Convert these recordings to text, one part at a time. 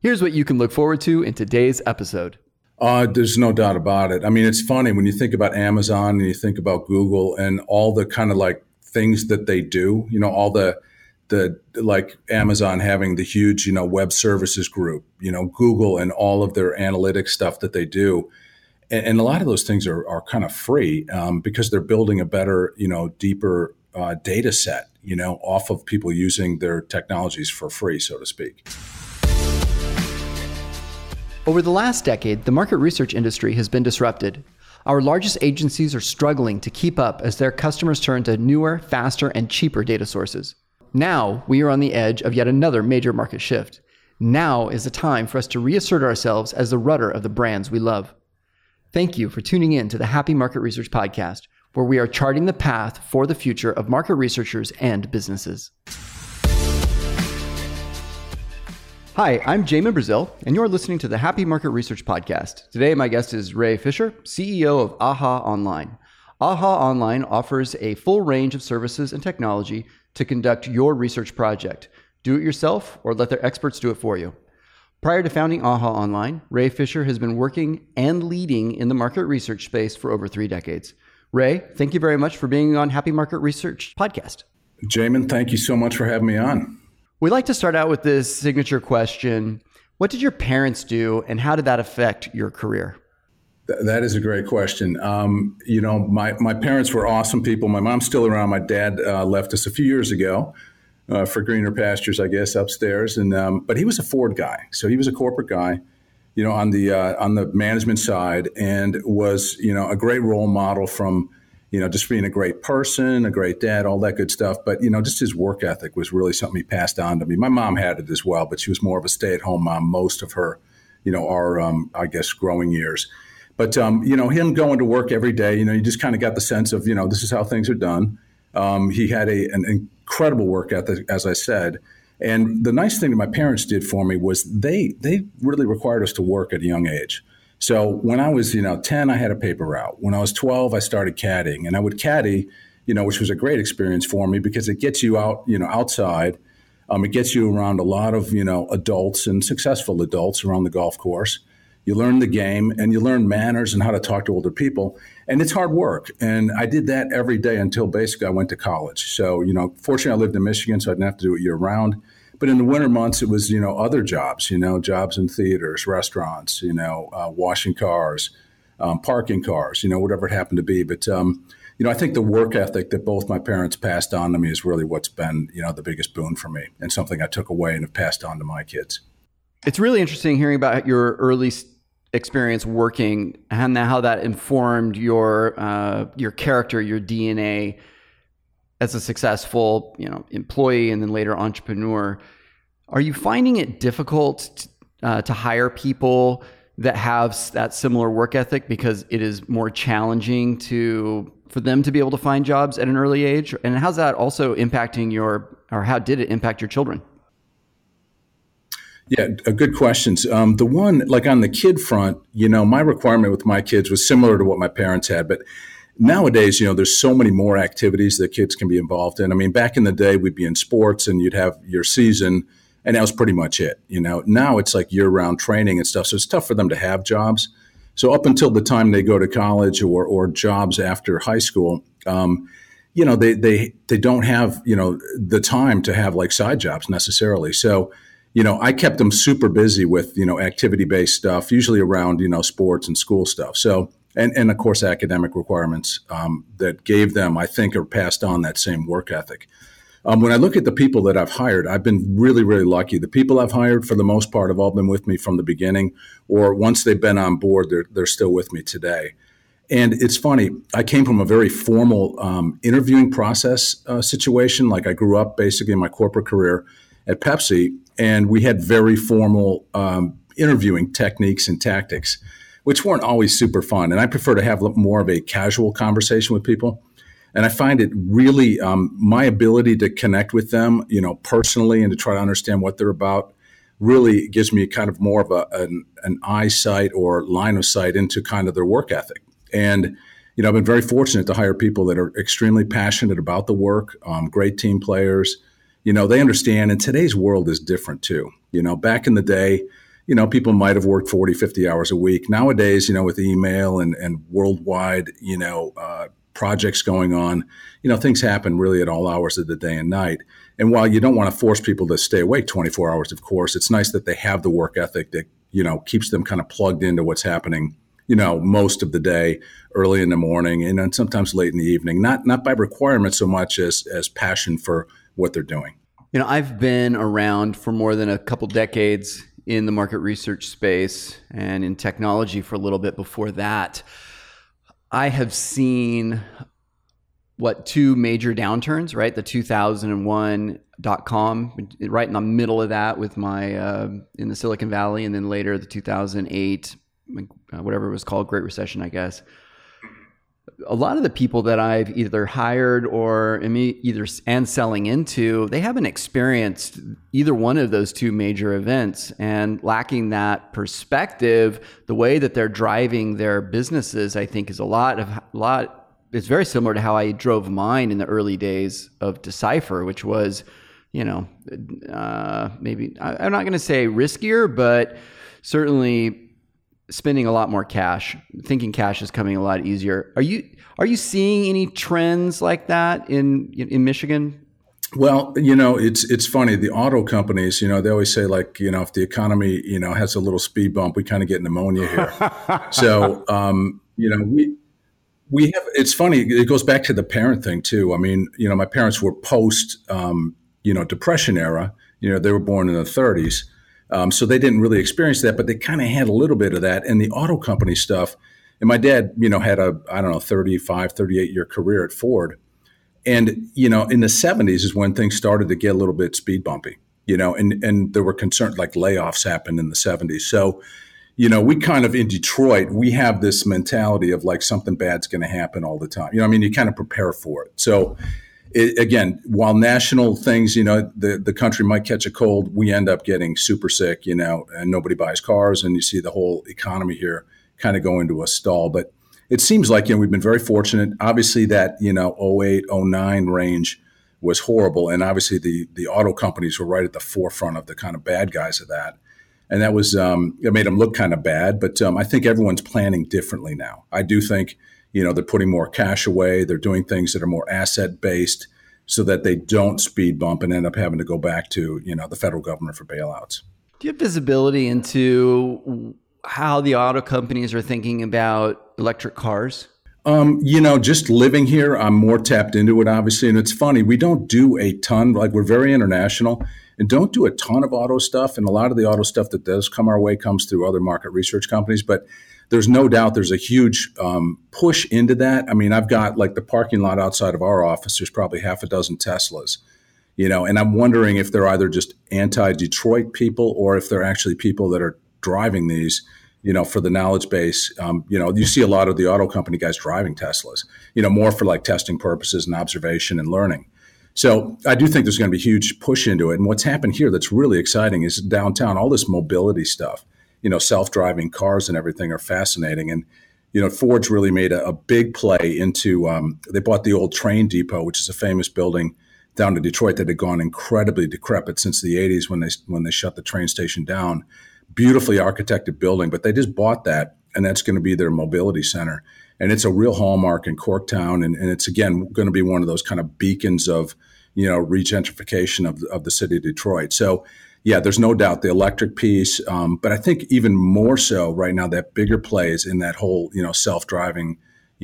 Here's what you can look forward to in today's episode. There's no doubt about it. I mean, it's funny when you think about Amazon and you think about Google and all the kind of like things that they do, you know, all the like Amazon having the huge, you know, web services group, you know, Google and all of their analytics stuff that they do. And a lot of those things are kind of free because they're building a better, you know, deeper data set, you know, off of people using their technologies for free, so to speak. Over the last decade, the market research industry has been disrupted. Our largest agencies are struggling to keep up as their customers turn to newer, faster, and cheaper data sources. Now, we are on the edge of yet another major market shift. Now is the time for us to reassert ourselves as the rudder of the brands we love. Thank you for tuning in to the Happy Market Research Podcast, where we are charting the path for the future of market researchers and businesses. Hi, I'm Jamin Brazil, and you're listening to the Happy Market Research Podcast. Today, my guest is Ray Fisher, CEO of AHA Online. AHA Online offers a full range of services and technology to conduct your research project. Do it yourself or let their experts do it for you. Prior to founding AHA Online, Ray Fisher has been working and leading in the market research space for over 3 decades. Ray, thank you very much for being on Happy Market Research Podcast. Jamin, thank you so much for having me on. We like to start out with this signature question. What did your parents do and how did that affect your career? That is a great question. You know, my parents were awesome people. My mom's still around. My dad left us a few years ago for greener pastures, I guess, upstairs. And but he was a Ford guy. So he was a corporate guy, you know, on the management side, and was, you know, a great role model from, you know, just being a great person, a great dad, all that good stuff. But, you know, just his work ethic was really something he passed on to me. My mom had it as well, but she was more of a stay-at-home mom most of her, you know, our, I guess, growing years. But, you know, him going to work every day, you know, you just kind of got the sense of, you know, this is how things are done. He had an incredible work ethic, as I said. And the nice thing that my parents did for me was they really required us to work at a young age. So when I was, you know, 10, I had a paper route. When I was 12, I started caddying. And I would caddy, you know, which was a great experience for me because it gets you out, you know, outside. It gets you around a lot of, you know, adults and successful adults around the golf course. You learn the game and you learn manners and how to talk to older people. And it's hard work. And I did that every day until basically I went to college. So, you know, fortunately, I lived in Michigan, so I didn't have to do it year round. But in the winter months, it was, you know, other jobs, you know, jobs in theaters, restaurants, you know, washing cars, parking cars, you know, whatever it happened to be. But, you know, I think the work ethic that both my parents passed on to me is really what's been, you know, the biggest boon for me and something I took away and have passed on to my kids. It's really interesting hearing about your early experience working and how that informed your character, your DNA as a successful, you know, employee and then later entrepreneur. Are you finding it difficult to hire people that have that similar work ethic because it is more challenging for them to be able to find jobs at an early age? And how's that also impacting how did it impact your children? Yeah, good questions. The one, like on the kid front, you know, my requirement with my kids was similar to what my parents had, but nowadays, you know, there's so many more activities that kids can be involved in. I mean, back in the day, we'd be in sports and you'd have your season, and that was pretty much it. You know, now it's like year-round training and stuff, so it's tough for them to have jobs. So up until the time they go to college or jobs after high school, you know, they don't have, you know, the time to have like side jobs necessarily. So, you know, I kept them super busy with, you know, activity-based stuff, usually around, you know, sports and school stuff. So, and of course, academic requirements that gave them, I think, are passed on that same work ethic. When I look at the people that I've hired, I've been really, really lucky. The people I've hired, for the most part, have all been with me from the beginning, or once they've been on board, they're still with me today. And it's funny, I came from a very formal interviewing process situation. Like I grew up basically in my corporate career at Pepsi, and we had very formal interviewing techniques and tactics, which weren't always super fun. And I prefer to have more of a casual conversation with people. And I find it really, my ability to connect with them, you know, personally and to try to understand what they're about really gives me kind of more of an eyesight or line of sight into kind of their work ethic. And, you know, I've been very fortunate to hire people that are extremely passionate about the work, great team players. You know, they understand, and today's world is different too. You know, back in the day, people might have worked 40, 50 hours a week. Nowadays, with email and worldwide, projects going on, things happen really at all hours of the day and night. And while you don't want to force people to stay awake 24 hours, of course, it's nice that they have the work ethic that, keeps them kind of plugged into what's happening, most of the day, early in the morning, and then sometimes late in the evening, not by requirement so much as passion for what they're doing. I've been around for more than a couple decades in the market research space and in technology for a little bit before that. I have seen two major downturns, right? The 2001 .com, right in the middle of that with my in the Silicon Valley, and then later the 2008, whatever it was called, Great Recession, I guess. A lot of the people that I've either hired or am selling into, they haven't experienced either one of those two major events, and lacking that perspective, the way that they're driving their businesses, I think, is a lot. It's very similar to how I drove mine in the early days of Decipher, which was, maybe I'm not going to say riskier, but certainly spending a lot more cash, thinking cash is coming a lot easier. Are you seeing any trends like that in Michigan? Well, it's funny. The auto companies, they always say, like, if the economy, has a little speed bump, we kind of get pneumonia here. So, we have, it's funny. It goes back to the parent thing too. I mean, my parents were post, Depression era. They were born in the 30s. So they didn't really experience that, but they kind of had a little bit of that. And the auto company stuff, and my dad, had a, 35, 38-year career at Ford. And, in the 70s is when things started to get a little bit speed bumpy, and there were concerns, like layoffs happened in the 70s. So, we kind of, in Detroit, we have this mentality of like something bad's going to happen all the time. You kind of prepare for it. So, again, while national things, the country might catch a cold, we end up getting super sick, and nobody buys cars, and you see the whole economy here kind of go into a stall. But it seems like, we've been very fortunate. Obviously that, 08, 09 range was horrible. And obviously the auto companies were right at the forefront of the kind of bad guys of that. And that was, it made them look kind of bad. But I think everyone's planning differently now. I do think, they're putting more cash away. They're doing things that are more asset based so that they don't speed bump and end up having to go back to, the federal government for bailouts. Do you have visibility into how the auto companies are thinking about electric cars? Just living here, I'm more tapped into it, obviously. And it's funny, we don't do a ton, like we're very international and don't do a ton of auto stuff. And a lot of the auto stuff that does come our way comes through other market research companies. But there's no doubt there's a huge push into that. I mean, I've got like the parking lot outside of our office, there's probably half a dozen Teslas, and I'm wondering if they're either just anti-Detroit people or if they're actually people that are driving these, for the knowledge base. You see a lot of the auto company guys driving Teslas, more for like testing purposes and observation and learning. So I do think there's going to be a huge push into it. And what's happened here that's really exciting is downtown, all this mobility stuff, self-driving cars and everything are fascinating. And, Ford's really made a big play into, they bought the old train depot, which is a famous building down to Detroit that had gone incredibly decrepit since the 80s when they shut the train station down. Beautifully architected building, but they just bought that, and that's going to be their mobility center. And it's a real hallmark in Corktown, and it's, again, going to be one of those kind of beacons of, regentrification of the city of Detroit. So, yeah, there's no doubt the electric piece, but I think even more so right now, that bigger play is in that whole, self-driving,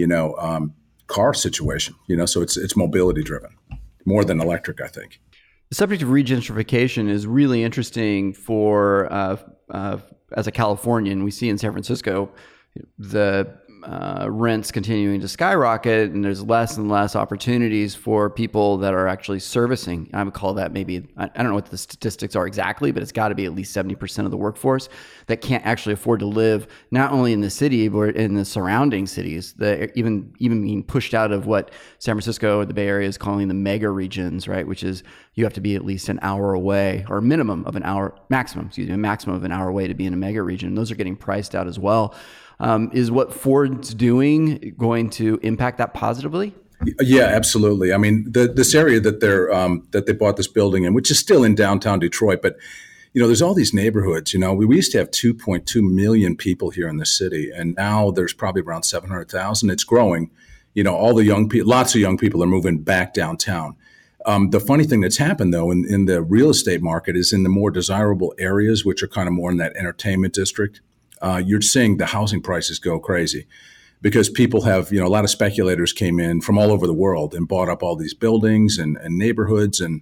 car situation, so it's mobility driven more than electric, I think. The subject of regentrification is really interesting for, as a Californian. We see in San Francisco, the rents continuing to skyrocket, and there's less and less opportunities for people that are actually servicing. I would call that maybe, I don't know what the statistics are exactly, but it's got to be at least 70% of the workforce that can't actually afford to live not only in the city, but in the surrounding cities, that even being pushed out of what San Francisco, the Bay Area, is calling the mega regions, right? Which is you have to be at least an hour away, or a maximum of an hour away to be in a mega region. Those are getting priced out as well. Is what Ford's doing going to impact that positively? Yeah, absolutely. I mean, this area that they bought this building in, which is still in downtown Detroit, but there's all these neighborhoods. We used to have 2.2 million people here in the city, and now there's probably around 700,000. It's growing. All the young people, lots of young people are moving back downtown. The funny thing that's happened, though, in the real estate market is in the more desirable areas, which are kind of more in that entertainment district, you're seeing the housing prices go crazy because people have, a lot of speculators came in from all over the world and bought up all these buildings and neighborhoods and,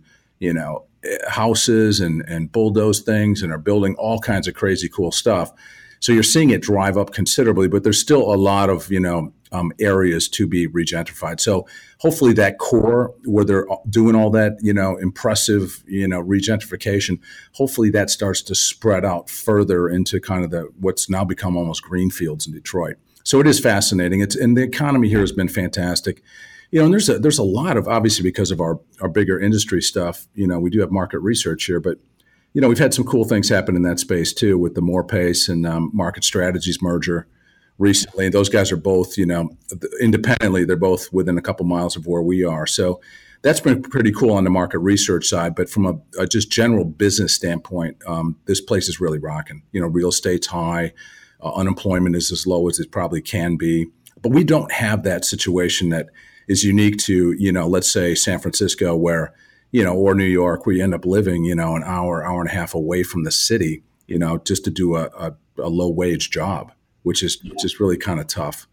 houses and bulldoze things and are building all kinds of crazy cool stuff. So you're seeing it drive up considerably, but there's still a lot of, areas to be regentrified. So hopefully that core where they're doing all that, impressive, regentrification, hopefully that starts to spread out further into kind of what's now become almost greenfields in Detroit. So it is fascinating. And the economy here has been fantastic. And there's a lot of, obviously because of our bigger industry stuff, we do have market research here, but we've had some cool things happen in that space too with the Morepace and Market Strategies merger recently. Those guys are both, independently, they're both within a couple miles of where we are. So that's been pretty cool on the market research side. But from a just general business standpoint, this place is really rocking. Real estate's high, unemployment is as low as it probably can be. But we don't have that situation that is unique to, let's say San Francisco where, or New York, where you end up living, an hour and a half away from the city, just to do a low wage job, which is really kind of tough.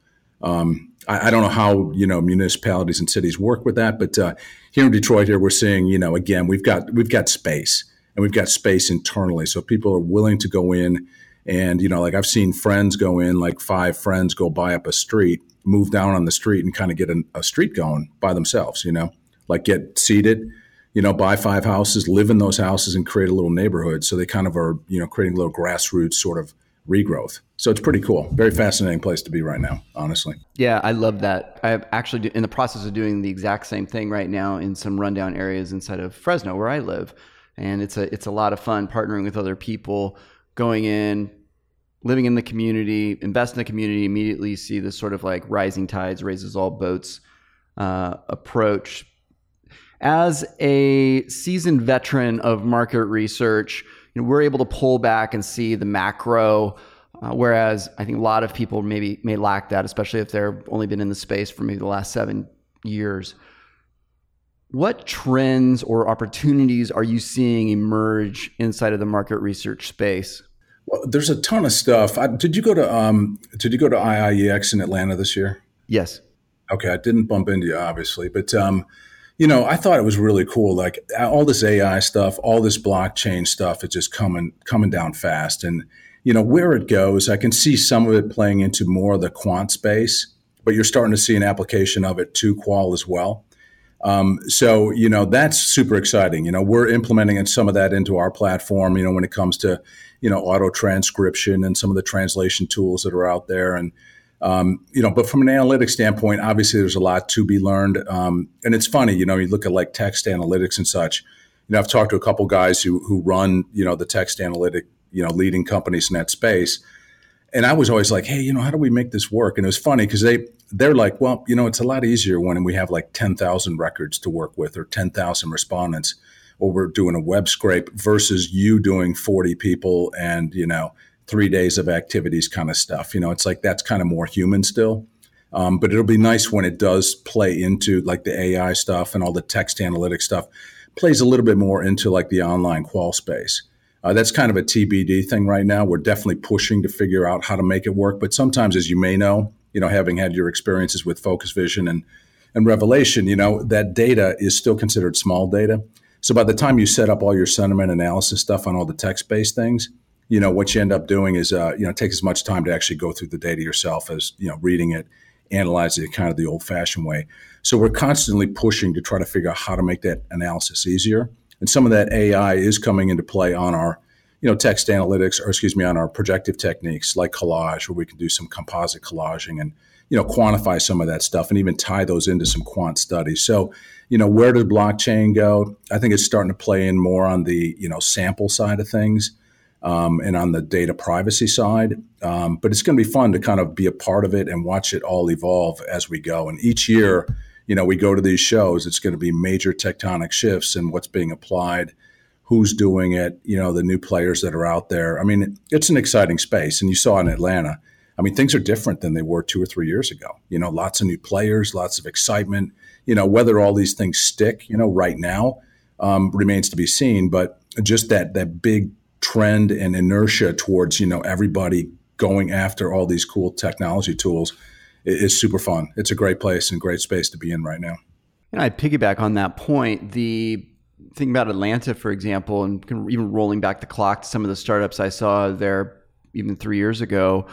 I don't know how, municipalities and cities work with that, but here in Detroit here, we're seeing, again, we've got space and we've got space internally. So people are willing to go in and, like I've seen friends go in, like 5 friends go buy up a street, move down on the street and kind of get a street going by themselves, like get seated, buy 5 houses, live in those houses and create a little neighborhood. So they kind of are, creating a little grassroots sort of regrowth. So it's pretty cool. Very fascinating place to be right now, honestly. Yeah, I love that. I'm actually in the process of doing the exact same thing right now in some rundown areas inside of Fresno where I live. And it's a lot of fun partnering with other people, going in, living in the community, invest in the community, immediately see this sort of like rising tides raises all boats approach. As a seasoned veteran of market research, we're able to pull back and see the macro, whereas I think a lot of people may lack that, especially if they've only been in the space for maybe the last 7 years. What trends or opportunities are you seeing emerge inside of the market research space? Well, there's a ton of stuff. Did you go to IIEX in Atlanta this year? Yes. Okay, I didn't bump into you, obviously, but I thought it was really cool. Like all this AI stuff, all this blockchain stuff is just coming down fast. And, where it goes, I can see some of it playing into more of the quant space, but you're starting to see an application of it to qual as well. So that's super exciting. We're implementing some of that into our platform, when it comes to, auto transcription and some of the translation tools that are out there. And, but from an analytics standpoint, obviously there's a lot to be learned. And it's funny, you look at like text analytics and such. I've talked to a couple guys who run, the text analytic, leading companies in that space. And I was always like, hey, how do we make this work? And it was funny because they're like, well, it's a lot easier when we have like 10,000 records to work with or 10,000 respondents, or we're doing a web scrape versus you doing 40 people and, 3 days of activities kind of stuff. It's like that's kind of more human still. But it'll be nice when it does play into like the AI stuff and all the text analytics stuff plays a little bit more into like the online qual space. That's kind of a TBD thing right now. We're definitely pushing to figure out how to make it work. But sometimes, as you may know, having had your experiences with Focus Vision and Revelation, that data is still considered small data. So by the time you set up all your sentiment analysis stuff on all the text-based things, what you end up doing is, it takes as much time to actually go through the data yourself as, reading it, analyzing it kind of the old-fashioned way. So we're constantly pushing to try to figure out how to make that analysis easier. And some of that AI is coming into play on our, text analytics, on our projective techniques like collage, where we can do some composite collaging and, quantify some of that stuff and even tie those into some quant studies. So, where did blockchain go? I think it's starting to play in more on the, sample side of things and on the data privacy side. But it's going to be fun to kind of be a part of it and watch it all evolve as we go. And each year, we go to these shows, it's going to be major tectonic shifts in what's being applied, who's doing it, the new players that are out there. I mean, it's an exciting space. And you saw in Atlanta, I mean, things are different than they were 2 or 3 years ago. Lots of new players, lots of excitement. Whether all these things stick, right now remains to be seen. But just that big trend and inertia towards, everybody going after all these cool technology tools is super fun. It's a great place and great space to be in right now. And I'd piggyback on that point. The thing about Atlanta, for example, and even rolling back the clock to some of the startups I saw there even 3 years ago,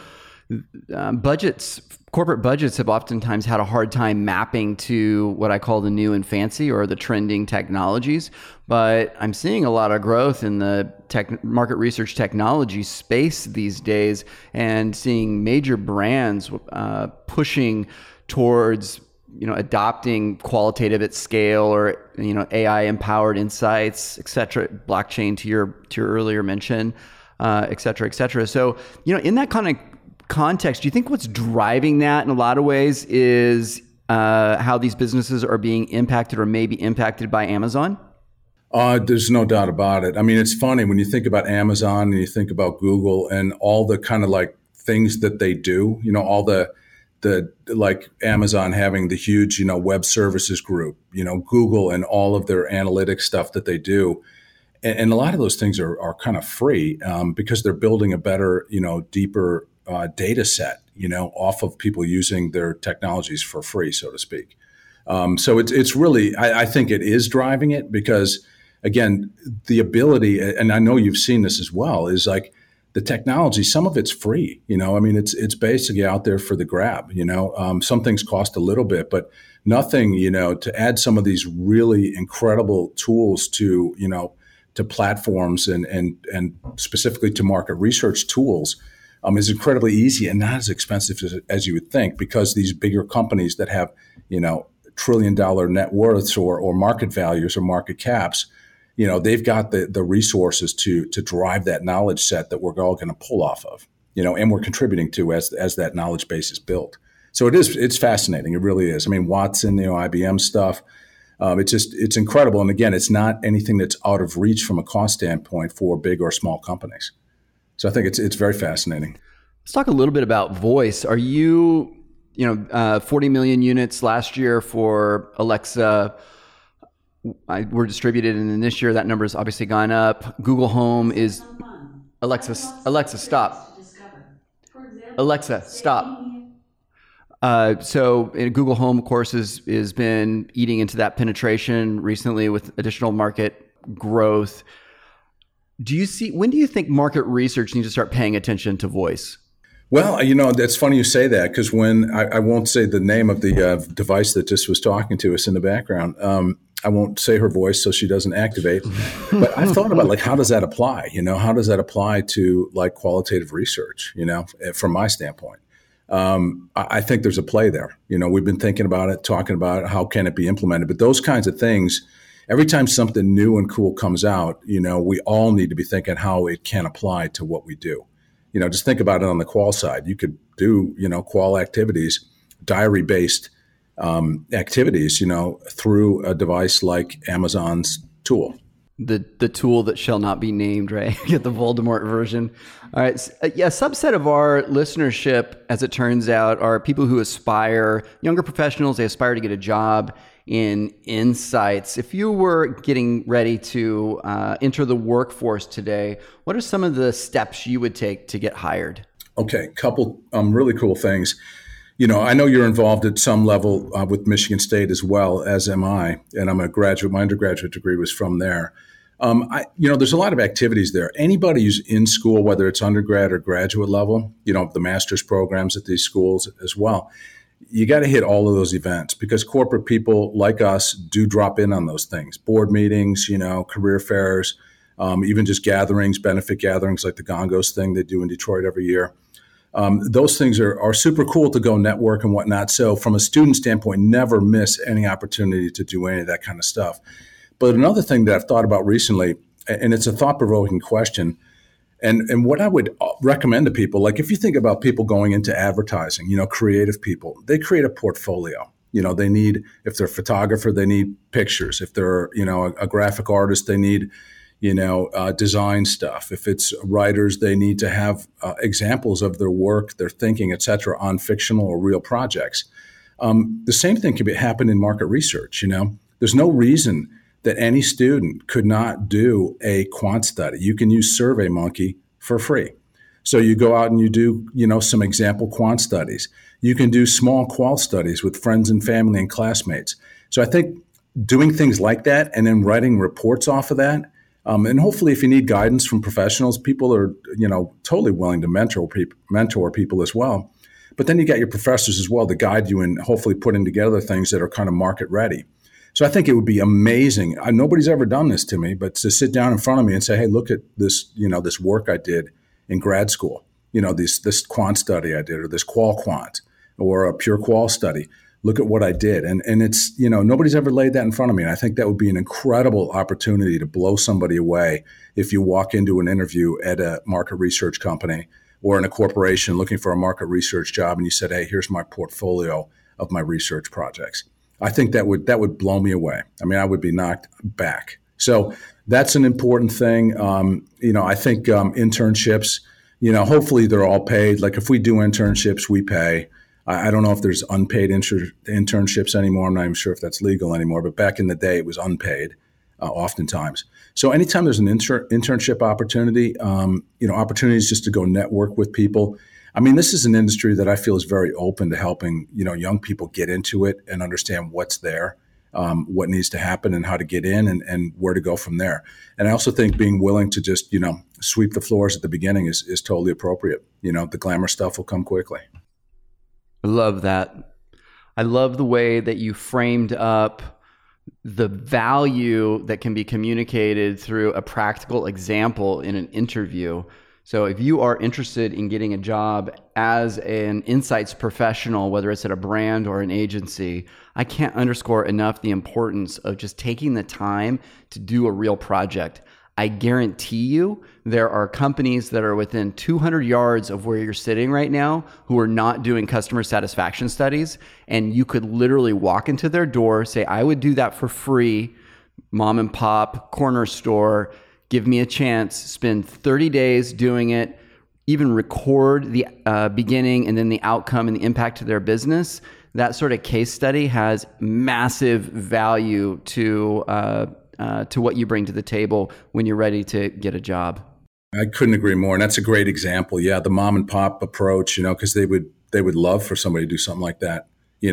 corporate budgets have oftentimes had a hard time mapping to what I call the new and fancy or the trending technologies. But I'm seeing a lot of growth in the market research technology space these days, and seeing major brands pushing towards adopting qualitative at scale, or AI empowered insights, et cetera, blockchain to your earlier mention, et cetera, et cetera. So in that kind of context, do you think what's driving that in a lot of ways is how these businesses are being impacted or maybe impacted by Amazon? There's no doubt about it. I mean, it's funny when you think about Amazon and you think about Google and all the kind of like things that they do, all the like Amazon having the huge, web services group, Google and all of their analytics stuff that they do. And a lot of those things are kind of free because they're building a better, deeper data set, off of people using their technologies for free, so to speak. So it's really, I think it is driving it because, again, the ability, and I know you've seen this as well, is like the technology, some of it's free, I mean, it's basically out there for the grab, some things cost a little bit, but nothing, to add some of these really incredible tools to, to platforms and specifically to market research tools is incredibly easy and not as expensive as you would think, because these bigger companies that have, $1 trillion net worths or market values or market caps, they've got the resources to drive that knowledge set that we're all going to pull off of, and we're contributing to as that knowledge base is built. So it's fascinating. It really is. I mean, Watson, IBM stuff, it's incredible. And again, it's not anything that's out of reach from a cost standpoint for big or small companies. So I think it's very fascinating. Let's talk a little bit about voice. Are you, 40 million units last year for Alexa were distributed, and then this year that number has obviously gone up. Google Home is Alexa, stop. Alexa, stop. So Google Home, of course, has been eating into that penetration recently with additional market growth. When do you think market research needs to start paying attention to voice? Well, that's funny you say that, because when I won't say the name of the device that just was talking to us in the background. I won't say her voice so she doesn't activate. But I've thought about how does that apply? How does that apply to like qualitative research, from my standpoint? I think there's a play there. We've been thinking about it, talking about it, how can it be implemented? But those kinds of things, every time something new and cool comes out, we all need to be thinking how it can apply to what we do. Just think about it on the qual side. You could do, qual activities, diary-based activities, through a device like Amazon's tool. The tool that shall not be named, right? Get the Voldemort version. All right. A subset of our listenership, as it turns out, are people who aspire, younger professionals, they aspire to get a job in insights. If you were getting ready to enter the workforce today, what are some of the steps you would take to get hired? Okay, couple really cool things. I know you're involved at some level with Michigan State as well, as am I, and I'm a graduate. My undergraduate degree was from there. There's a lot of activities there. Anybody who's in school, whether it's undergrad or graduate level, the master's programs at these schools as well, you got to hit all of those events, because corporate people like us do drop in on those things. Board meetings, career fairs, even just gatherings, benefit gatherings like the Gongos thing they do in Detroit every year. Those things are super cool to go network and whatnot. So from a student standpoint, never miss any opportunity to do any of that kind of stuff. But another thing that I've thought about recently, and it's a thought-provoking question, and what I would recommend to people, like if you think about people going into advertising, creative people, they create a portfolio. They need, if they're a photographer, they need pictures. If they're, a graphic artist, they need, design stuff. If it's writers, they need to have examples of their work, their thinking, et cetera, on fictional or real projects. The same thing could happen in market research. There's no reason that any student could not do a quant study. You can use SurveyMonkey for free. So you go out and you do, some example quant studies. You can do small qual studies with friends and family and classmates. So I think doing things like that and then writing reports off of that, and hopefully if you need guidance from professionals, people are, totally willing to mentor people as well. But then you got your professors as well to guide you in hopefully putting together things that are kind of market ready. So I think it would be amazing. Nobody's ever done this to me, but to sit down in front of me and say, hey, look at this, this work I did in grad school, this quant study I did, or this qual quant, or a pure qual study. Look at what I did. And it's, nobody's ever laid that in front of me. And I think that would be an incredible opportunity to blow somebody away if you walk into an interview at a market research company or in a corporation looking for a market research job and you said, hey, here's my portfolio of my research projects. I think that would blow me away. I mean, I would be knocked back. So that's an important thing. I think internships, hopefully they're all paid. Like if we do internships, we pay. I don't know if there's unpaid internships anymore. I'm not even sure if that's legal anymore. But back in the day, it was unpaid oftentimes. So anytime there's an internship opportunity, opportunities just to go network with people. I mean, this is an industry that I feel is very open to helping, young people get into it and understand what's there, what needs to happen and how to get in and where to go from there. And I also think being willing to just, sweep the floors at the beginning is totally appropriate. The glamour stuff will come quickly. I love that. I love the way that you framed up the value that can be communicated through a practical example in an interview. So if you are interested in getting a job as an insights professional, whether it's at a brand or an agency, I can't underscore enough the importance of just taking the time to do a real project. I guarantee you there are companies that are within 200 yards of where you're sitting right now who are not doing customer satisfaction studies. And you could literally walk into their door, say, I would do that for free, mom and pop, corner store, give me a chance, spend 30 days doing it, even record the beginning and then the outcome and the impact to their business. That sort of case study has massive value to what you bring to the table when you're ready to get a job. I couldn't agree more. And that's a great example. Yeah, the mom and pop approach, because they would love for somebody to do something like that,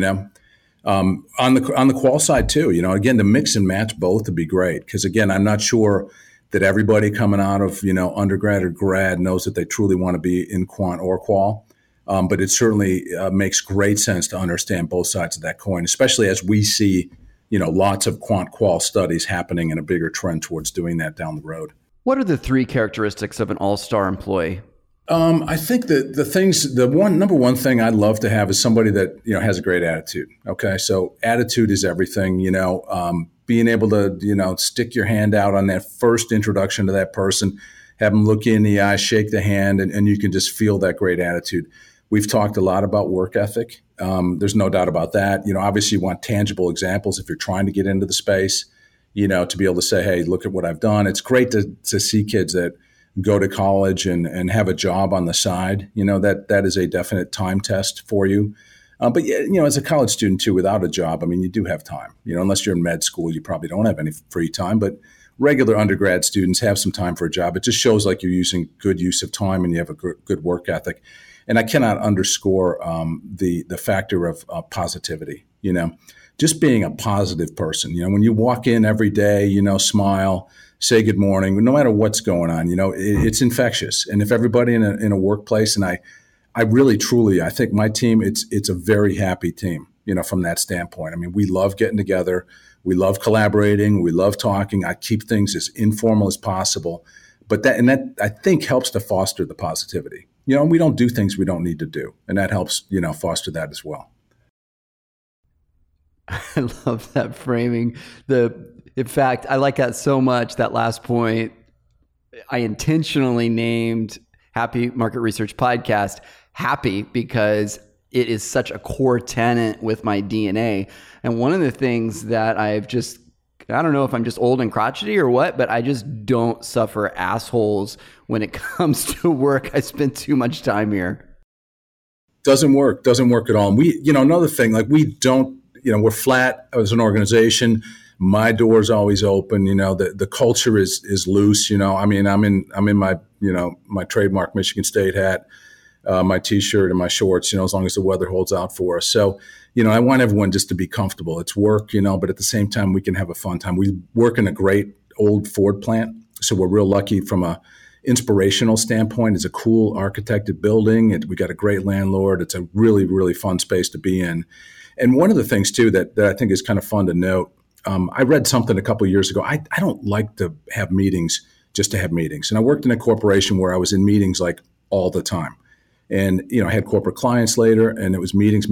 On the qual side too, again, to mix and match both would be great. Because again, I'm not sure that everybody coming out of, undergrad or grad knows that they truly want to be in quant or qual. But it certainly makes great sense to understand both sides of that coin, especially as we see, lots of quant qual studies happening and a bigger trend towards doing that down the road. What are the three characteristics of an all-star employee? I think that the number one thing I'd love to have is somebody that, has a great attitude. Okay. So attitude is everything, being able to, stick your hand out on that first introduction to that person, have them look you in the eye, shake the hand, and you can just feel that great attitude. We've talked a lot about work ethic. There's no doubt about that. Obviously you want tangible examples if you're trying to get into the space, to be able to say, hey, look at what I've done. It's great to see kids that go to college and have a job on the side. That is a definite time test for you. But as a college student too, without a job, I mean, you do have time. Unless you're in med school, you probably don't have any free time. But regular undergrad students have some time for a job. It just shows like you're using good use of time and you have a good work ethic. And I cannot underscore the factor of positivity. Just being a positive person. When you walk in every day, smile, say good morning, no matter what's going on. It's infectious. And if everybody in a workplace, and I really, truly, I think my team, it's a very happy team, from that standpoint. I mean, we love getting together. We love collaborating. We love talking. I keep things as informal as possible. But that I think helps to foster the positivity. We don't do things we don't need to do. And that helps, foster that as well. I love that framing. In fact, I like that so much, that last point. I intentionally named Happy Market Research Podcast Happy because it is such a core tenet with my DNA. And one of the things that I've just I don't know if I'm just old and crotchety or what, but I just don't suffer assholes when it comes to work. I spend too much time here. Doesn't work at all. And we, another thing, like we don't, we're flat as an organization. My door's always open. The culture is loose. I mean, I'm in my, my trademark Michigan State hat, my T-shirt and my shorts, as long as the weather holds out for us. So, I want everyone just to be comfortable. It's work, but at the same time, we can have a fun time. We work in a great old Ford plant. So we're real lucky from a inspirational standpoint. It's a cool architected building. We got a great landlord. It's a really, really fun space to be in. And one of the things too that I think is kind of fun to note, I read something a couple of years ago. I don't like to have meetings just to have meetings. And I worked in a corporation where I was in meetings like all the time. And, I had corporate clients later, and it was meetings.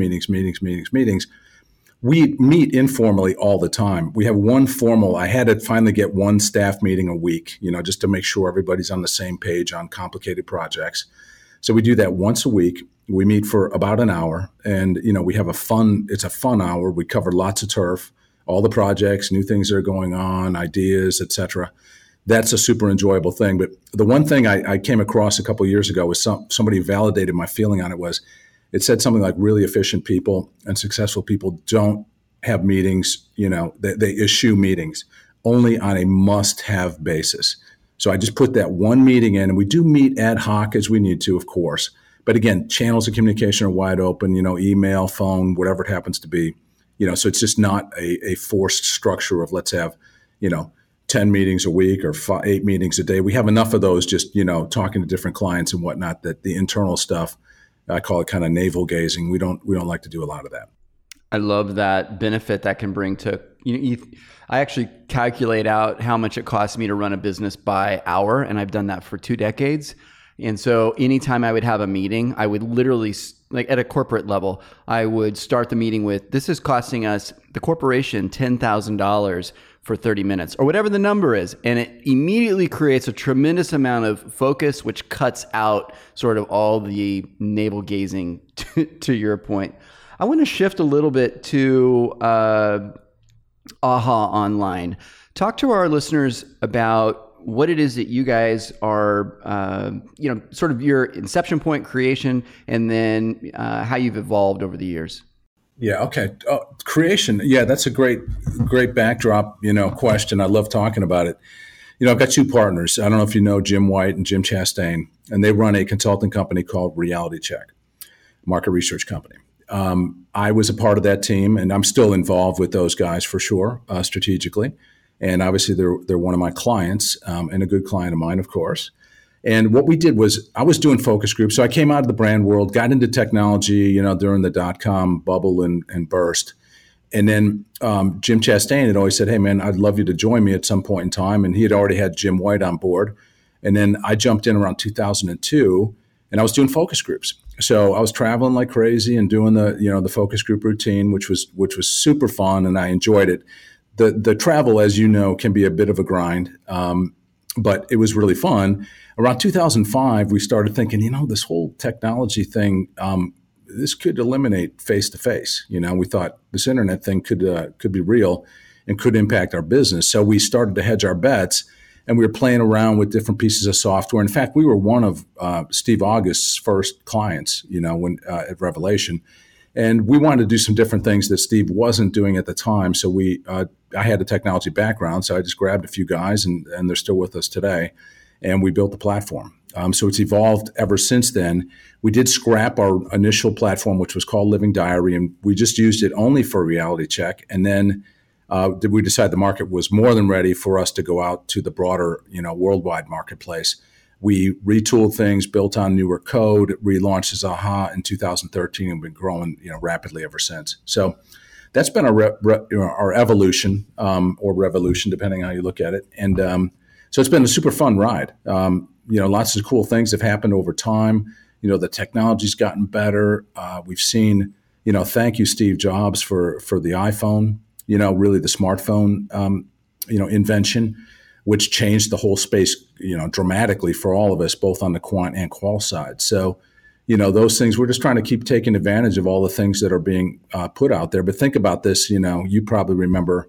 We meet informally all the time. We have one formal, I had to finally get one staff meeting a week, just to make sure everybody's on the same page on complicated projects. So we do that once a week. We meet for about an hour, and, we have it's a fun hour. We cover lots of turf, all the projects, new things that are going on, ideas, et cetera. That's a super enjoyable thing. But the one thing I came across a couple of years ago was somebody validated my feeling on it was, it said something like really efficient people and successful people don't have meetings, they eschew meetings only on a must-have basis. So I just put that one meeting in, and we do meet ad hoc as we need to, of course. But again, channels of communication are wide open, email, phone, whatever it happens to be. So it's just not a forced structure of let's have, 10 meetings a week or 8 meetings a day. We have enough of those just, talking to different clients and whatnot, that the internal stuff, I call it kind of navel gazing. We don't like to do a lot of that. I love that benefit that can bring to, I actually calculate out how much it costs me to run a business by hour, and I've done that for 2 decades. And so anytime I would have a meeting, I would literally, like at a corporate level, I would start the meeting with, this is costing us, the corporation, $10,000 for 30 minutes or whatever the number is. And it immediately creates a tremendous amount of focus, which cuts out sort of all the navel gazing to your point. I want to shift a little bit to AHA Online. Talk to our listeners about what it is that you guys are, sort of your inception point, creation, and then how you've evolved over the years. Yeah. Okay. Creation. Yeah, that's a great backdrop, question. I love talking about it. I've got 2 partners. I don't know if you know Jim White and Jim Chastain, and they run a consulting company called Reality Check, market research company. I was a part of that team, and I'm still involved with those guys for sure, strategically. And obviously they're one of my clients, and a good client of mine, of course. And what we did was I was doing focus groups. So I came out of the brand world, got into technology, during the dot-com bubble and burst. And then Jim Chastain had always said, hey, man, I'd love you to join me at some point in time. And he had already had Jim White on board. And then I jumped in around 2002, and I was doing focus groups. So I was traveling like crazy and doing the focus group routine, which was super fun, and I enjoyed it. The travel, as you know, can be a bit of a grind, but it was really fun. Around 2005, we started thinking, this whole technology thing, this could eliminate face-to-face. We thought this internet thing could be real and could impact our business. So we started to hedge our bets, and we were playing around with different pieces of software. In fact, we were one of Steve August's first clients, when at Revelation. And we wanted to do some different things that Steve wasn't doing at the time. So I had a technology background, so I just grabbed a few guys, and they're still with us today. And we built the platform. So it's evolved ever since then. We did scrap our initial platform, which was called Living Diary, and we just used it only for Reality Check. And then we decided the market was more than ready for us to go out to the broader, worldwide marketplace. We retooled things, built on newer code, relaunched as AHA in 2013, and been growing, rapidly ever since. So that's been our evolution or revolution, depending on how you look at it. And so it's been a super fun ride. Lots of cool things have happened over time. The technology's gotten better. We've seen, thank you, Steve Jobs, for the iPhone, really the smartphone, invention, which changed the whole space, dramatically for all of us, both on the quant and qual side. So, those things, we're just trying to keep taking advantage of all the things that are being put out there. But think about this, you probably remember,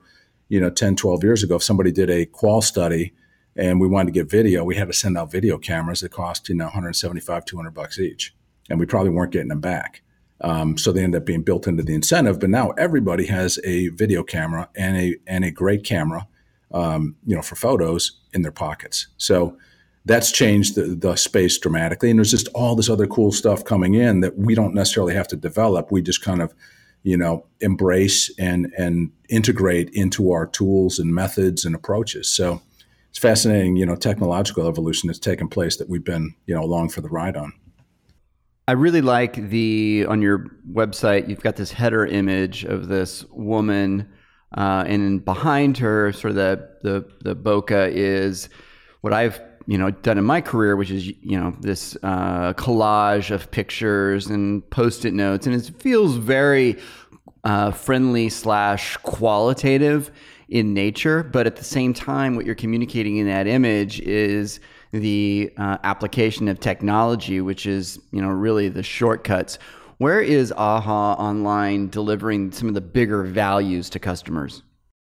10, 12 years ago, if somebody did a qual study and we wanted to get video, we had to send out video cameras that cost, 175, $200 each. And we probably weren't getting them back. So they ended up being built into the incentive. But now everybody has a video camera and a great camera, for photos in their pockets. So that's changed the space dramatically. And there's just all this other cool stuff coming in that we don't necessarily have to develop. We just kind of, embrace and integrate into our tools and methods and approaches. So it's fascinating, technological evolution that's taken place that we've been, along for the ride on. I really like on your website, you've got this header image of this woman, and behind her, sort of the bokeh is what I've done in my career, which is this collage of pictures and Post-it notes, and it feels very friendly / qualitative in nature. But at the same time, what you're communicating in that image is the application of technology, which is really the shortcuts. Where is AHA Online delivering some of the bigger values to customers?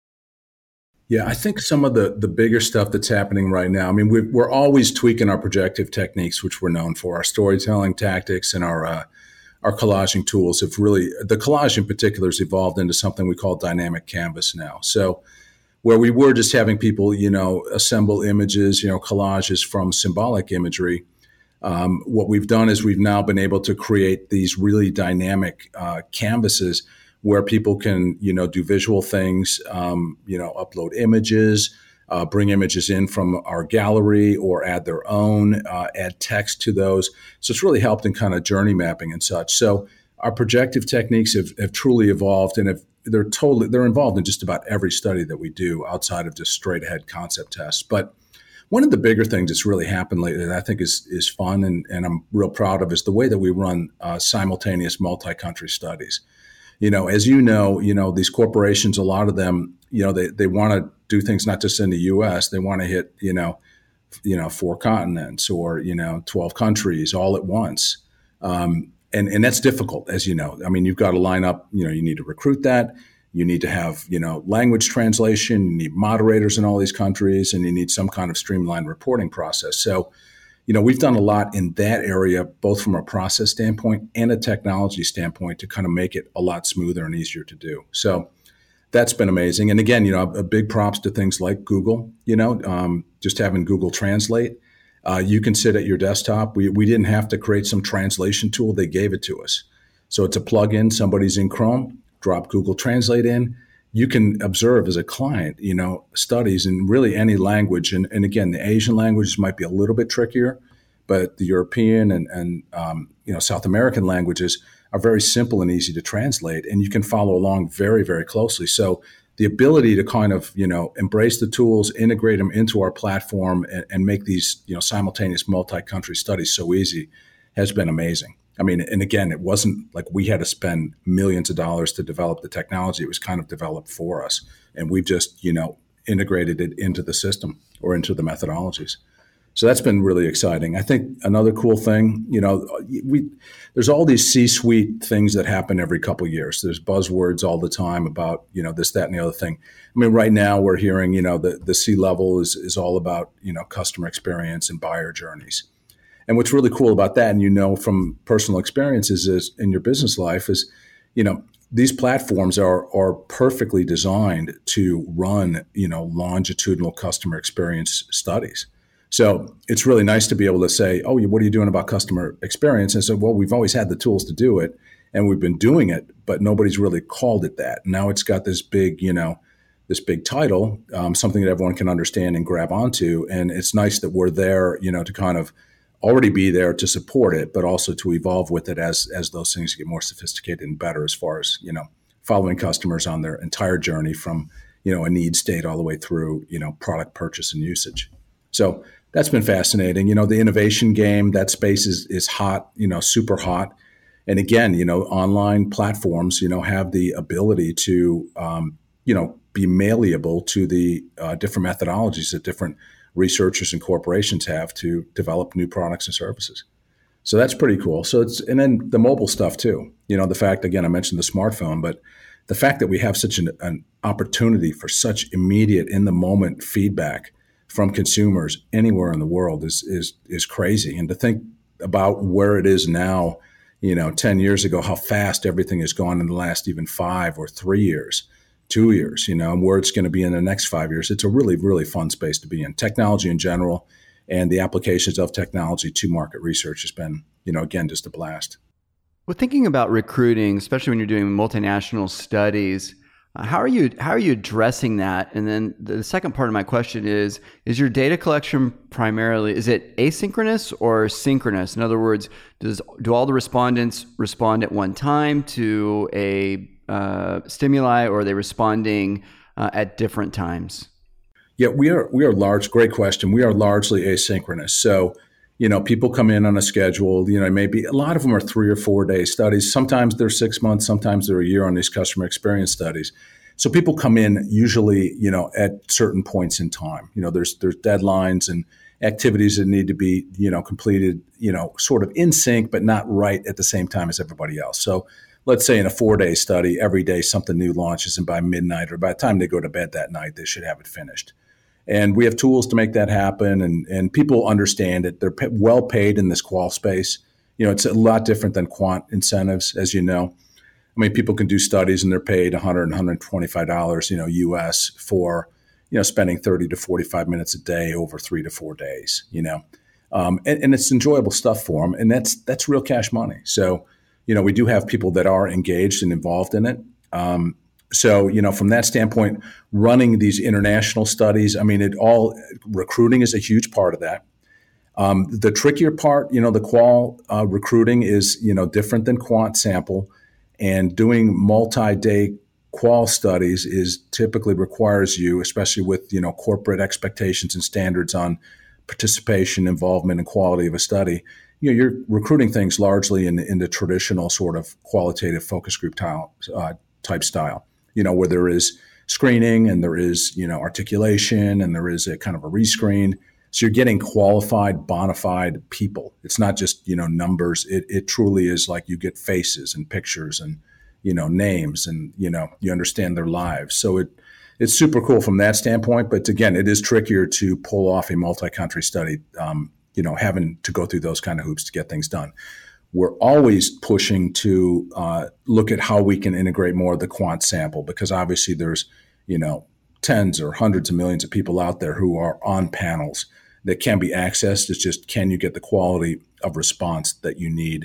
Yeah, I think some of the bigger stuff that's happening right now, I mean, we're always tweaking our projective techniques, which we're known for. Our storytelling tactics and our collaging tools have really, the collage in particular has evolved into something we call dynamic canvas now. So where we were just having people, assemble images, collages from symbolic imagery, what we've done is we've now been able to create these really dynamic canvases where people can, do visual things, upload images, bring images in from our gallery or add their own, add text to those. So it's really helped in kind of journey mapping and such. So our projective techniques have truly evolved, and they're involved in just about every study that we do outside of just straight ahead concept tests. But one of the bigger things that's really happened lately that I think is fun and I'm real proud of is the way that we run simultaneous multi-country studies. As these corporations, a lot of them, they want to do things not just in the U.S. They want to hit, 4 continents or, 12 countries all at once. And that's difficult, as you know. I mean, you've got to line up, you need to recruit that. You need to have, language translation. You need moderators in all these countries, and you need some kind of streamlined reporting process. So, we've done a lot in that area, both from a process standpoint and a technology standpoint, to kind of make it a lot smoother and easier to do. So that's been amazing. And again, a big props to things like Google, just having Google Translate. You can sit at your desktop. We didn't have to create some translation tool. They gave it to us. So it's a plug-in. Somebody's in Chrome, drop Google Translate in. You can observe as a client, studies in really any language. And again, the Asian languages might be a little bit trickier, but the European and South American languages are very simple and easy to translate, and you can follow along very, very closely. So the ability to kind of, embrace the tools, integrate them into our platform and make these, simultaneous multi-country studies so easy has been amazing. I mean, and again, it wasn't like we had to spend millions of dollars to develop the technology. It was kind of developed for us. And we've just, integrated it into the system or into the methodologies. So that's been really exciting. I think another cool thing, there's all these C-suite things that happen every couple of years. There's buzzwords all the time about, this, that, and the other thing. I mean, right now we're hearing, the C-level is all about, customer experience and buyer journeys. And what's really cool about that, and from personal experiences is in your business life is, these platforms are perfectly designed to run, longitudinal customer experience studies. So it's really nice to be able to say, oh, what are you doing about customer experience? And so, well, we've always had the tools to do it and we've been doing it, but nobody's really called it that. Now it's got this big, this big title, something that everyone can understand and grab onto. And it's nice that we're there, to kind of already be there to support it, but also to evolve with it as those things get more sophisticated and better as far as, following customers on their entire journey from, a need state all the way through, product purchase and usage. So that's been fascinating. The innovation game, that space is hot, super hot. And again, online platforms, have the ability to, be malleable to the different methodologies that different researchers and corporations have to develop new products and services. So that's pretty cool. And then the mobile stuff too. The fact, again, I mentioned the smartphone, but the fact that we have such an opportunity for such immediate, in the moment feedback from consumers anywhere in the world is crazy. And to think about where it is now, 10 years ago, how fast everything has gone in the last even 5 or 3 years, 2 years, and where it's going to be in the next 5 years. It's a really, really fun space to be in. Technology in general and the applications of technology to market research has been, again, just a blast. Well, thinking about recruiting, especially when you're doing multinational studies, how are you addressing that? And then the second part of my question is your data collection primarily, is it asynchronous or synchronous? In other words, do all the respondents respond at one time to a stimuli, or are they responding at different times? Yeah, we are great question. We are largely asynchronous. So, people come in on a schedule, maybe a lot of them are 3 or 4 day studies. Sometimes they're 6 months, sometimes they're a year on these customer experience studies. So people come in usually, at certain points in time. There's deadlines and activities that need to be, completed, sort of in sync, but not right at the same time as everybody else. So let's say in a 4-day study, every day something new launches, and by midnight or by the time they go to bed that night, they should have it finished. And we have tools to make that happen, and people understand it. They're well paid in this qual space. It's a lot different than quant incentives, as you know. I mean, people can do studies and they're paid $100, $125, US for, spending 30 to 45 minutes a day over 3 to 4 days, and it's enjoyable stuff for them. And that's real cash money. So, we do have people that are engaged and involved in it. So, from that standpoint, running these international studies, recruiting is a huge part of that. The trickier part, the qual recruiting is, different than quant sample, and doing multi-day qual studies typically requires you, especially with, corporate expectations and standards on participation, involvement, and quality of a study. You're recruiting things largely in the traditional sort of qualitative focus group type style. Where there is screening and there is, articulation and there is a kind of a rescreen. So you're getting qualified, bona fide people. It's not just, numbers. It truly is like you get faces and pictures and, names and, you understand their lives. So it's super cool from that standpoint. But again, it is trickier to pull off a multi-country study, having to go through those kind of hoops to get things done. We're always pushing to look at how we can integrate more of the quant sample, because obviously there's, tens or hundreds of millions of people out there who are on panels that can be accessed. It's just, can you get the quality of response that you need,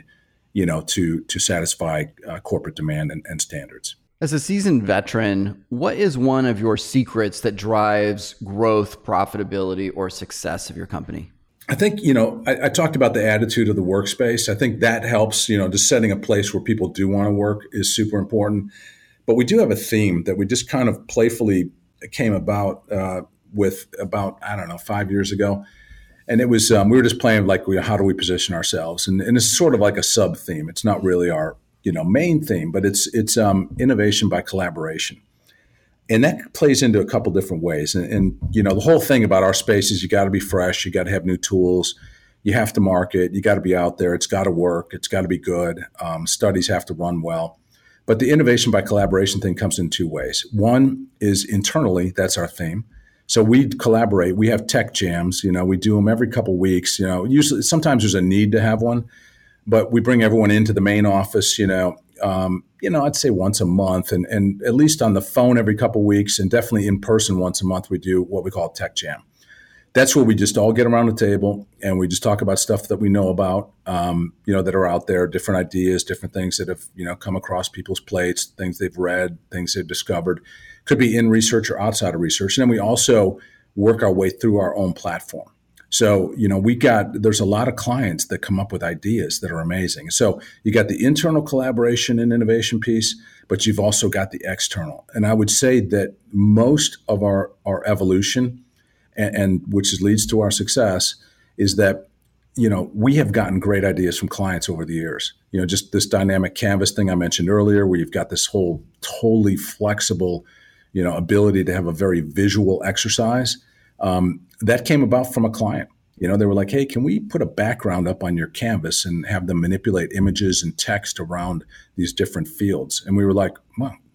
to satisfy corporate demand and standards. As a seasoned veteran, what is one of your secrets that drives growth, profitability, or success of your company? I think, I talked about the attitude of the workspace. I think that helps, just setting a place where people do want to work is super important. But we do have a theme that we just kind of playfully came about with about, 5 years ago. And it was, we were just playing like, how do we position ourselves? And it's sort of like a sub theme. It's not really our, main theme, but it's innovation by collaboration. And that plays into a couple different ways. And the whole thing about our space is you got to be fresh. You got to have new tools. You have to market. You got to be out there. It's got to work. It's got to be good. Studies have to run well. But the innovation by collaboration thing comes in 2 ways. One is internally. That's our theme. So we collaborate. We have tech jams. We do them every couple of weeks. Usually, sometimes there's a need to have one. But we bring everyone into the main office, I'd say once a month, and at least on the phone every couple of weeks, and definitely in person once a month, we do what we call Tech Jam. That's where we just all get around the table and we just talk about stuff that we know about, that are out there, different ideas, different things that have, come across people's plates, things they've read, things they've discovered. Could be in research or outside of research. And then we also work our way through our own platform. So, there's a lot of clients that come up with ideas that are amazing. So you got the internal collaboration and innovation piece, but you've also got the external. And I would say that most of our evolution and which leads to our success is that, we have gotten great ideas from clients over the years. Just this dynamic canvas thing I mentioned earlier, where you've got this whole totally flexible, ability to have a very visual exercise. That came about from a client. They were like, hey, can we put a background up on your canvas and have them manipulate images and text around these different fields? And we were like, well,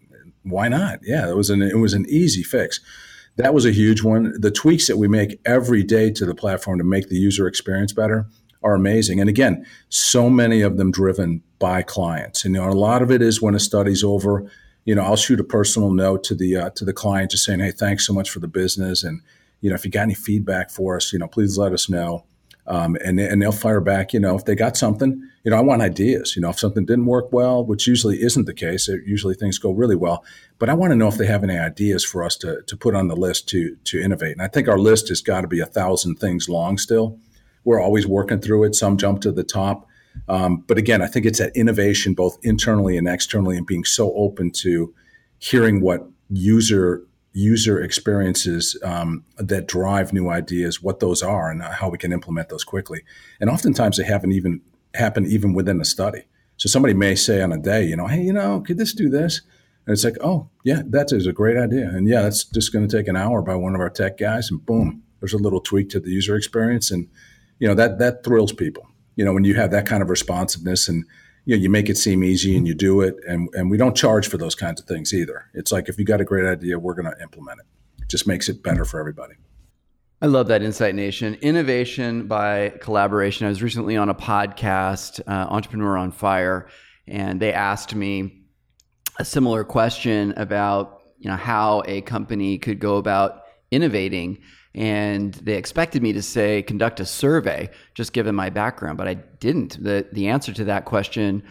why not? Yeah, it was an easy fix. That was a huge one. The tweaks that we make every day to the platform to make the user experience better are amazing. And again, so many of them driven by clients. And, a lot of it is when a study's over, I'll shoot a personal note to the client just saying, hey, thanks so much for the business. And, if you got any feedback for us, please let us know. And they'll fire back, if they got something, I want ideas, if something didn't work well, which usually isn't the case, usually things go really well, but I want to know if they have any ideas for us to put on the list to innovate. And I think our list has got to be 1,000 things long still. We're always working through it. Some jump to the top. But again, I think it's that innovation, both internally and externally, and being so open to hearing what user experiences that drive new ideas, what those are, and how we can implement those quickly. And oftentimes they happen even within a study. So somebody may say on a day, hey, could this do this? And it's like, oh, yeah, that is a great idea. And yeah, that's just going to take an hour by one of our tech guys. And boom, there's a little tweak to the user experience. And, that thrills people, when you have that kind of responsiveness and, you make it seem easy and you do it. And we don't charge for those kinds of things either. It's like, if you got a great idea, we're going to implement it. It just makes it better for everybody. I love that Insight Nation. Innovation by collaboration. I was recently on a podcast, Entrepreneur on Fire, and they asked me a similar question about, how a company could go about innovating. And they expected me to say, conduct a survey, just given my background, but I didn't. The answer to that question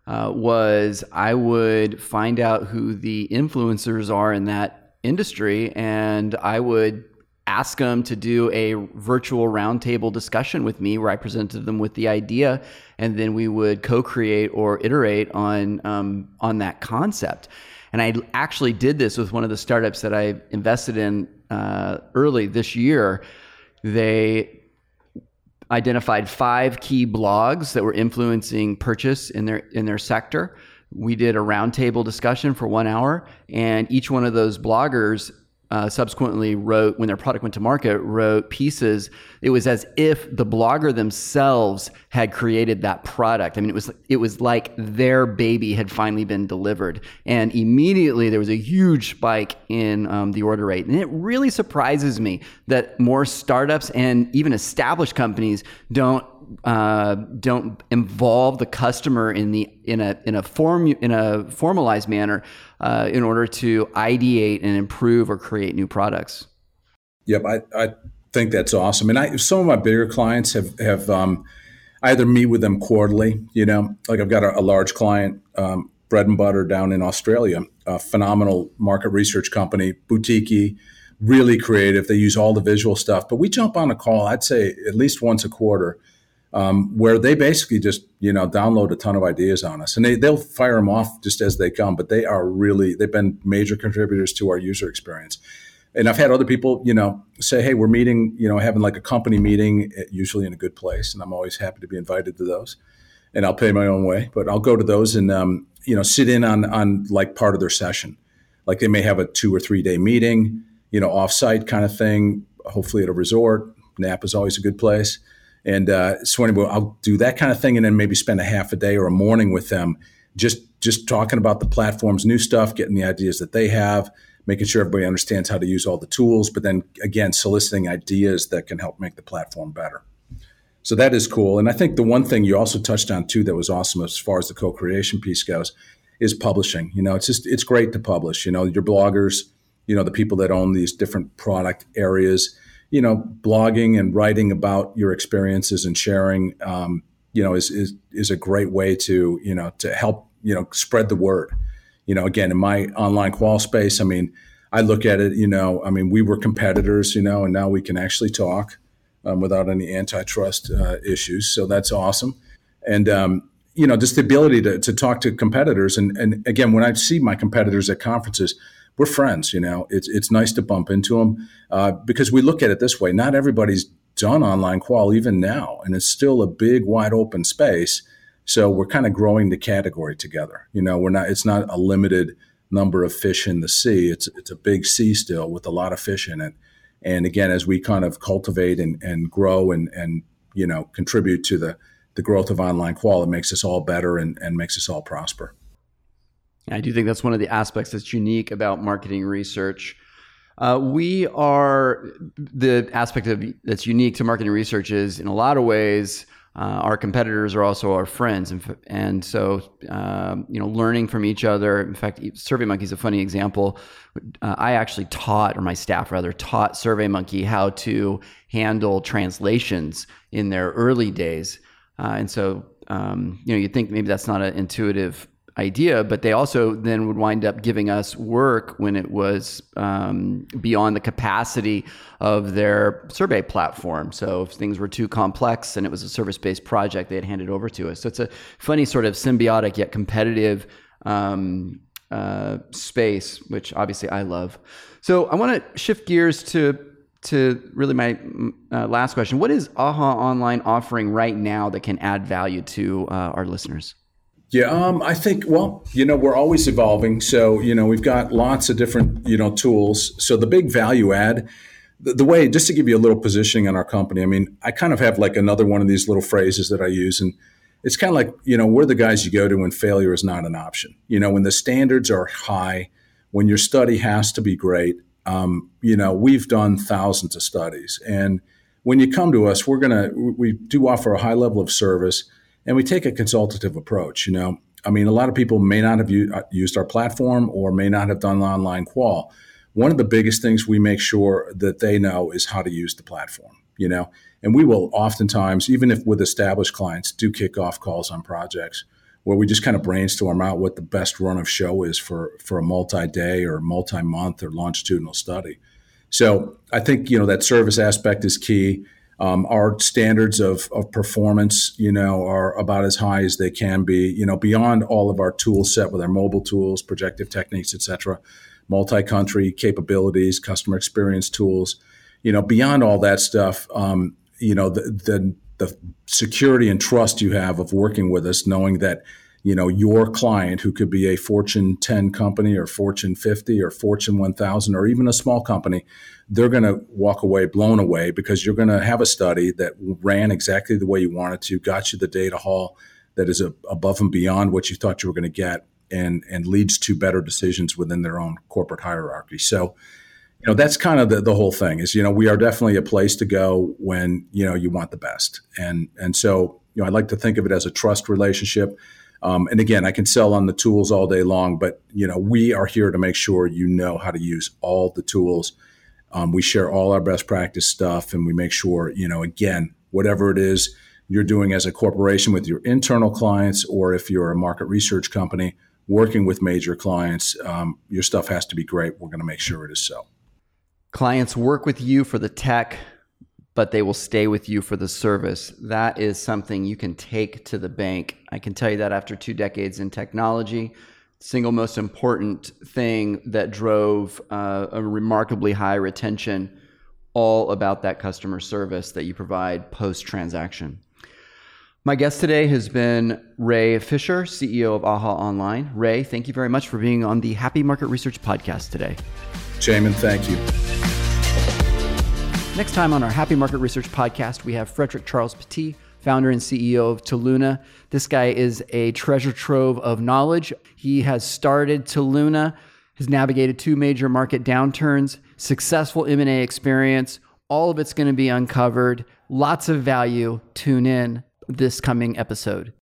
was I would find out who the influencers are in that industry, and I would ask them to do a virtual roundtable discussion with me where I presented them with the idea, and then we would co-create or iterate on that concept. And I actually did this with one of the startups that I invested in early this year. They identified 5 key blogs that were influencing purchase in their sector. We did a roundtable discussion for 1 hour, and each one of those bloggers subsequently wrote, when their product went to market, wrote pieces. It was as if the blogger themselves had created that product. I mean, it was like their baby had finally been delivered. And immediately there was a huge spike in the order rate. And it really surprises me that more startups and even established companies don't involve the customer in a formalized manner in order to ideate and improve or create new products. Yep, I think that's awesome. And some of my bigger clients have I either meet with them quarterly. Like I've got a large client, Bread and Butter down in Australia, a phenomenal market research company, boutique-y, really creative. They use all the visual stuff, but we jump on a call, I'd say at least once a quarter, where they basically just, download a ton of ideas on us, and they'll fire them off just as they come, but they've been major contributors to our user experience. And I've had other people, say, hey, we're meeting, having like a company meeting, usually in a good place. And I'm always happy to be invited to those, and I'll pay my own way, but I'll go to those and, sit in on like part of their session. Like they may have a 2 or 3 day meeting, offsite kind of thing, hopefully at a resort. Napa's always a good place. And so anyway, I'll do that kind of thing, and then maybe spend a half a day or a morning with them, just talking about the platform's new stuff, getting the ideas that they have, making sure everybody understands how to use all the tools, but then again, soliciting ideas that can help make the platform better. So that is cool. And I think the one thing you also touched on too that was awesome as far as the co-creation piece goes is publishing. It's great to publish. Your bloggers, the people that own these different product areas, blogging and writing about your experiences and sharing, is a great way to, to help, spread the word. Again, in my online qual space, I look at it, we were competitors, and now we can actually talk without any antitrust issues. So that's awesome. And, just the ability to talk to competitors. And again, when I see my competitors at conferences, we're friends. It's nice to bump into them because we look at it this way. Not everybody's done online qual even now, and it's still a big, wide open space. So we're kind of growing the category together. It's not a limited number of fish in the sea. It's a big sea still with a lot of fish in it. And again, as we kind of cultivate and grow and contribute to the growth of online qual, it makes us all better and makes us all prosper. I do think that's one of the aspects that's unique about marketing research. We are the aspect of that's unique to marketing research is in a lot of ways, our competitors are also our friends. And so, learning from each other. In fact, SurveyMonkey is a funny example. I actually taught, or my staff rather, taught SurveyMonkey how to handle translations in their early days. And so, you'd think maybe that's not an intuitive idea, but they also then would wind up giving us work when it was beyond the capacity of their survey platform. So if things were too complex and it was a service-based project, they'd hand it over to us. So it's a funny sort of symbiotic yet competitive space, which obviously I love. So I want to shift gears to really my last question. What is AHA Online offering right now that can add value to our listeners? Yeah, I think, we're always evolving. So, we've got lots of different, tools. So the big value add, the way, just to give you a little positioning on our company, I mean, I kind of have like another one of these little phrases that I use. And it's kind of like, we're the guys you go to when failure is not an option. When the standards are high, when your study has to be great, we've done thousands of studies. And when you come to us, we do offer a high level of service. And we take a consultative approach. A lot of people may not have used our platform or may not have done online qual. One of the biggest things we make sure that they know is how to use the platform, and we will oftentimes, even if with established clients, do kickoff calls on projects where we just kind of brainstorm out what the best run of show is for a multi-day or multi-month or longitudinal study. So I think, that service aspect is key. Our standards of performance, are about as high as they can be, beyond all of our tool set with our mobile tools, projective techniques, et cetera, multi-country capabilities, customer experience tools, beyond all that stuff, the security and trust you have of working with us, knowing that, your client, who could be a Fortune 10 company or Fortune 50 or Fortune 1000 or even a small company, they're going to walk away blown away because you're going to have a study that ran exactly the way you wanted to, got you the data haul that is above and beyond what you thought you were going to get, and leads to better decisions within their own corporate hierarchy. So, that's kind of the whole thing is, we are definitely a place to go when, you want the best. And so, I like to think of it as a trust relationship. And again, I can sell on the tools all day long, but, we are here to make sure you know how to use all the tools. We share all our best practice stuff, and we make sure, again, whatever it is you're doing as a corporation with your internal clients, or if you're a market research company working with major clients, your stuff has to be great. We're going to make sure it is so. Clients work with you for the tech, but they will stay with you for the service. That is something you can take to the bank. I can tell you that after 2 decades in technology, single most important thing that drove a remarkably high retention, all about that customer service that you provide post-transaction. My guest today has been Ray Fisher, CEO of AHA Online. Ray, thank you very much for being on the Happy Market Research podcast today. Jamin, thank you. Next time on our Happy Market Research podcast, we have Frederick Charles Petit, founder and CEO of Toluna. This guy is a treasure trove of knowledge. He has started Toluna, has navigated 2 major market downturns, successful M&A experience. All of it's going to be uncovered. Lots of value. Tune in this coming episode.